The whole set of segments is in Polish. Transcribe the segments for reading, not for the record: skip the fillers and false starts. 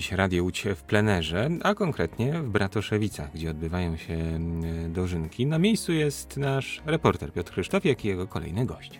dziś Radio Łódź w plenerze, a konkretnie w Bratoszewicach, gdzie odbywają się dożynki. Na miejscu jest nasz reporter Piotr Krzysztofiak i jego kolejny gość.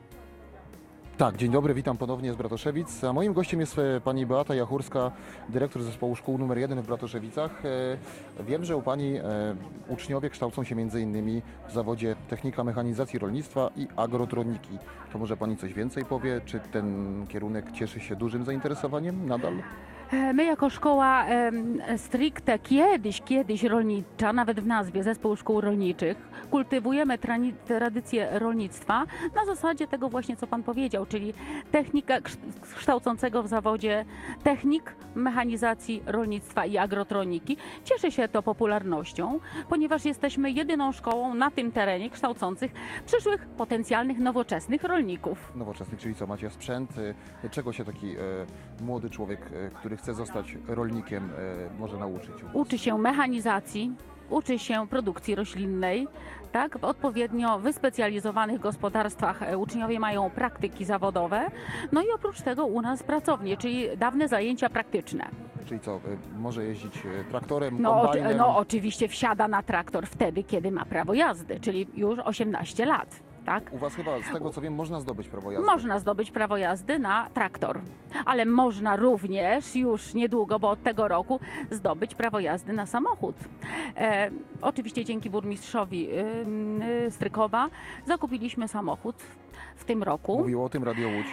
Tak, dzień dobry, witam ponownie z Bratoszewic. A moim gościem jest pani Beata Jachórska, dyrektor zespołu szkół nr 1 w Bratoszewicach. Wiem, że u pani uczniowie kształcą się m.in. w zawodzie technika mechanizacji rolnictwa i agrotroniki. To może pani coś więcej powie? Czy ten kierunek cieszy się dużym zainteresowaniem nadal? My jako szkoła stricte kiedyś rolnicza, nawet w nazwie Zespół Szkół Rolniczych, kultywujemy tradycję rolnictwa na zasadzie tego właśnie, co Pan powiedział, czyli technika kształcącego w zawodzie technik mechanizacji rolnictwa i agrotroniki. Cieszy się to popularnością, ponieważ jesteśmy jedyną szkołą na tym terenie kształcących przyszłych potencjalnych nowoczesnych rolników. Nowoczesnych, czyli co, macie sprzęt? Czego się taki młody człowiek, który chce zostać rolnikiem, może nauczyć? Uczy się mechanizacji, uczy się produkcji roślinnej. Tak? W odpowiednio wyspecjalizowanych gospodarstwach uczniowie mają praktyki zawodowe. No i oprócz tego u nas pracownie, czyli dawne zajęcia praktyczne. Czyli co, może jeździć traktorem, No kombajnem? oczywiście wsiada na traktor wtedy, kiedy ma prawo jazdy, czyli już 18 lat. Tak? U was chyba, z tego co wiem, można zdobyć prawo jazdy. Można zdobyć prawo jazdy na traktor, ale można również już niedługo, bo od tego roku, zdobyć prawo jazdy na samochód. Oczywiście dzięki burmistrzowi Strykowa zakupiliśmy samochód w tym roku. Mówiło o tym Radio Łódź.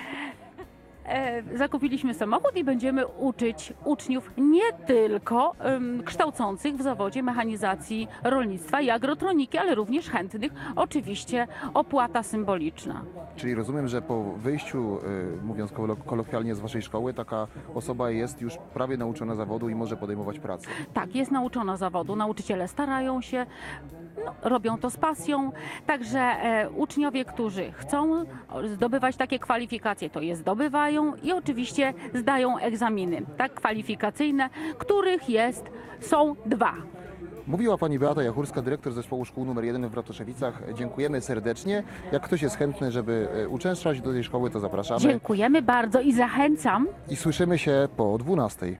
Zakupiliśmy samochód i będziemy uczyć uczniów nie tylko kształcących w zawodzie mechanizacji rolnictwa i agrotroniki, ale również chętnych. Oczywiście opłata symboliczna. Czyli rozumiem, że po wyjściu, mówiąc kolokwialnie, z waszej szkoły, taka osoba jest już prawie nauczona zawodu i może podejmować pracę. Tak, jest nauczona zawodu. Nauczyciele starają się, robią to z pasją. Także uczniowie, którzy chcą zdobywać takie kwalifikacje, to je zdobywają i oczywiście zdają egzaminy, tak, kwalifikacyjne, których są 2. Mówiła pani Beata Jachórska, dyrektor zespołu szkół nr 1 w Bratoszewicach. Dziękujemy serdecznie. Jak ktoś jest chętny, żeby uczęszczać do tej szkoły, to zapraszamy. Dziękujemy bardzo i zachęcam. I słyszymy się po 12.